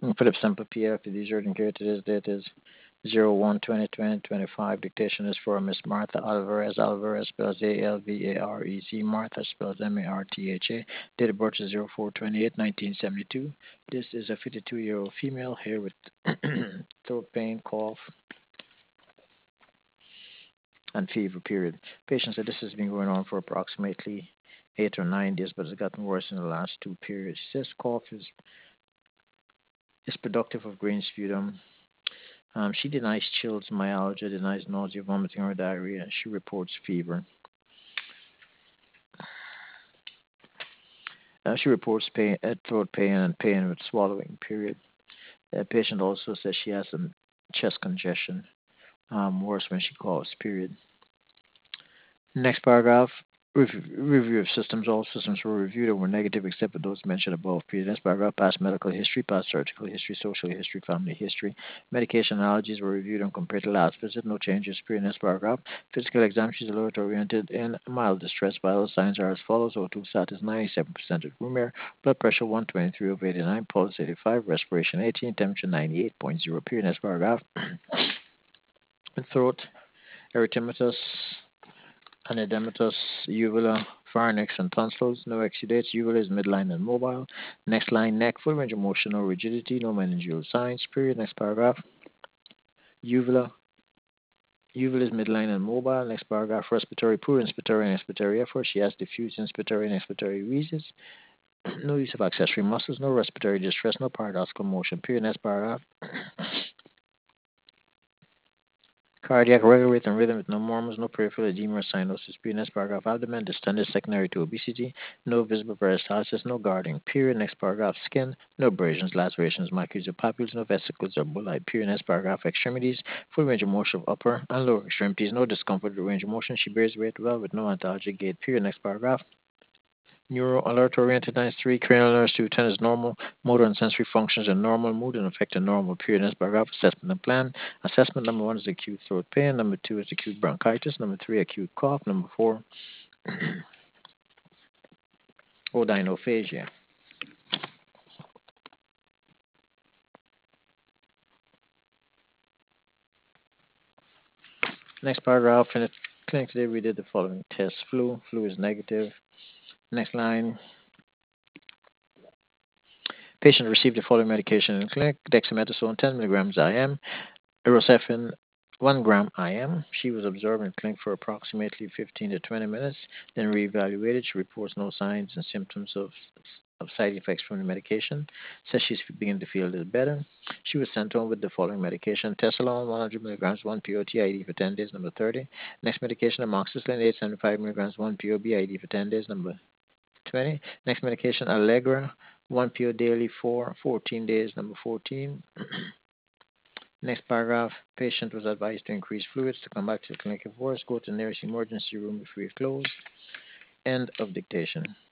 Philip Semper PF, the urgent care today's date is 01/20/2025. Dictation is for Miss Martha Alvarez. Alvarez spells Alvarez. Martha spells Martha. Date of birth is 04/28/1972. This is a 52-year-old female here with throat pain, cough, and fever, period. Patient said this has been going on for approximately 8 or 9 days, but it's gotten worse in the last two periods. She says cough is productive of green sputum. She denies chills, myalgia, denies nausea, vomiting, or diarrhea. She reports fever. She reports pain, throat pain, and pain with swallowing, period. The patient also says she has some chest congestion, worse when she coughs, period. Next paragraph. Review of systems. All systems were reviewed and were negative except for those mentioned above. Next paragraph. Past medical history, past surgical history, social history, family history. Medication allergies were reviewed and compared to last visit. No changes. Next paragraph. Physical exam. She's alert oriented in mild distress. Vital signs are as follows. O2 status 97% of room air. Blood pressure 123/89. Pulse 85. Respiration 18. Temperature 98.0. Next paragraph. Throat erythematous, anedematous, uvula, pharynx, and tonsils. No exudates. Uvula is midline and mobile. Next line, neck, full range of motion, no rigidity, no meningeal signs. Period. Next paragraph. Uvula. Uvula is midline and mobile. Next paragraph. Respiratory, poor inspiratory and expiratory effort. She has diffuse inspiratory and expiratory wheezes. No use of accessory muscles. No respiratory distress. No paradoxical motion. Period. Next paragraph. Cardiac regular rate and rhythm with no murmurs, no peripheral edema or cyanosis. Next paragraph. Abdomen distended secondary to obesity. No visible peristalsis. No guarding. Period. Next paragraph. Skin. No abrasions, lacerations, macules or papules. No vesicles or bullae. Period. Next paragraph. Extremities. Full range of motion of upper and lower extremities. No discomfort with range of motion. She bears weight well with no antalgic gait. Period. Next paragraph. Neuro alert oriented 93, cranial nerves 210 is normal, motor and sensory functions are normal, mood and affected normal. Period. Next paragraph. Assessment and plan. Assessment number 1 is acute throat pain, number 2 is acute bronchitis, number 3 acute cough, number 4 odynophagia. Next paragraph. In the clinic today we did the following tests. Flu is negative. Next line. Patient received the following medication in the clinic: dexamethasone 10 milligrams IM, Erosephin 1 gram IM. She was observed in clinic for approximately 15 to 20 minutes, then reevaluated. She reports no signs and symptoms of side effects from the medication. Says she's beginning to feel a little better. She was sent home with the following medication: Tesalon 100 milligrams 1 PO TID for 10 days, number 30. Next medication, amoxicillin 875 milligrams 1 PO BID for 10 days, number 20. Next medication, Allegra 1 PO daily for 14 days, number 14. Next paragraph. Patient was advised to increase fluids to come back to the clinic if worse. Go to the nearest emergency room if we are closed. End of dictation.